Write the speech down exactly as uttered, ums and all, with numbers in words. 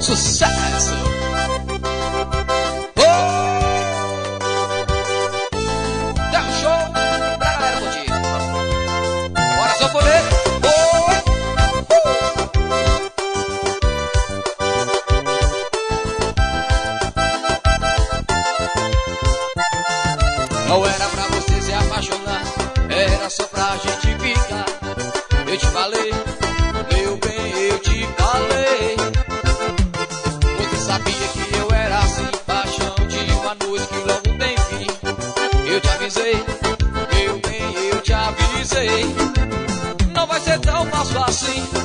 Sucesso! Oh! Dá um show pra galera curtir. Bora, sanfoneiro! Oh! Não era pra você se apaixonar, era só pra gente ficar. Eu te falei, meu bem, eu te falei. Você sabia que eu era assim, paixão de uma noite que logo tem fim. Eu te avisei, meu bem, eu te avisei. Não vai ser tão fácil assim.